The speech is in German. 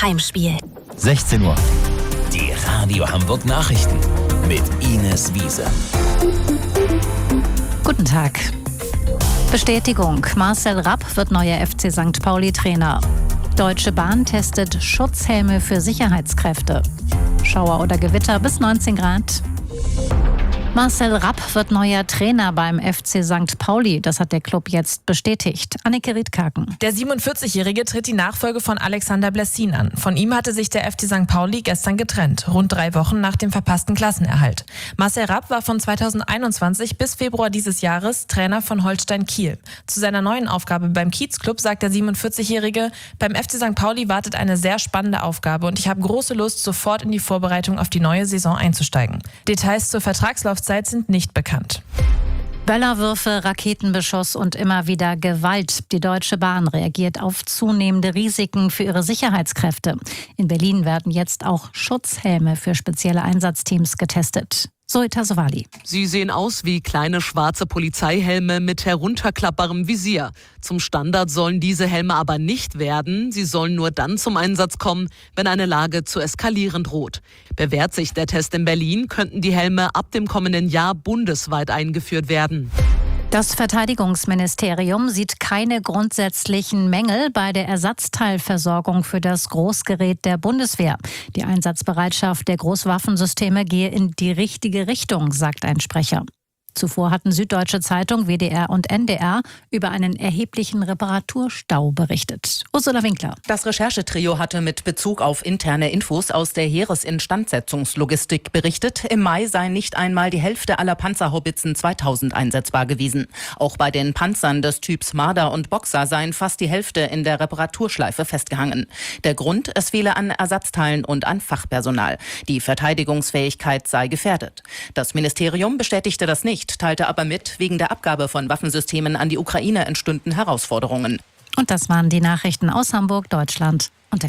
Heimspiel. 16 Uhr. Die Radio Hamburg Nachrichten mit Ines Wiese. Guten Tag. Bestätigung: Marcel Rapp wird neuer FC St. Pauli-Trainer. Deutsche Bahn testet Schutzhelme für Sicherheitskräfte. Schauer oder Gewitter bis 19 Grad. Marcel Rapp wird neuer Trainer beim FC St. Pauli. Das hat der Club jetzt bestätigt. Anneke Riedkaken. Der 47-Jährige tritt die Nachfolge von Alexander Blessin an. Von ihm hatte sich der FC St. Pauli gestern getrennt, rund 3 Wochen nach dem verpassten Klassenerhalt. Marcel Rapp war von 2021 bis Februar dieses Jahres Trainer von Holstein Kiel. Zu seiner neuen Aufgabe beim Kiezclub sagt der 47-Jährige: Beim FC St. Pauli wartet eine sehr spannende Aufgabe und ich habe große Lust, sofort in die Vorbereitung auf die neue Saison einzusteigen. Details zur Vertragslaufzeit sind nicht bekannt. Böllerwürfe, Raketenbeschuss und immer wieder Gewalt. Die Deutsche Bahn reagiert auf zunehmende Risiken für ihre Sicherheitskräfte. In Berlin werden jetzt auch Schutzhelme für spezielle Einsatzteams getestet. Zoe Tassovali. Sie sehen aus wie kleine schwarze Polizeihelme mit herunterklappbarem Visier. Zum Standard sollen diese Helme aber nicht werden. Sie sollen nur dann zum Einsatz kommen, wenn eine Lage zu eskalieren droht. Bewährt sich der Test in Berlin, könnten die Helme ab dem kommenden Jahr bundesweit eingeführt werden. Das Verteidigungsministerium sieht keine grundsätzlichen Mängel bei der Ersatzteilversorgung für das Großgerät der Bundeswehr. Die Einsatzbereitschaft der Großwaffensysteme gehe in die richtige Richtung, sagt ein Sprecher. Zuvor hatten Süddeutsche Zeitung, WDR und NDR über einen erheblichen Reparaturstau berichtet. Ursula Winkler. Das Recherchetrio hatte mit Bezug auf interne Infos aus der Heeresinstandsetzungslogistik berichtet. Im Mai sei nicht einmal die Hälfte aller Panzerhaubitzen 2000 einsetzbar gewesen. Auch bei den Panzern des Typs Marder und Boxer seien fast die Hälfte in der Reparaturschleife festgehangen. Der Grund: es fehle an Ersatzteilen und an Fachpersonal. Die Verteidigungsfähigkeit sei gefährdet. Das Ministerium bestätigte das nicht, teilte aber mit, wegen der Abgabe von Waffensystemen an die Ukraine entstünden Herausforderungen. Und das waren die Nachrichten aus Hamburg, Deutschland und der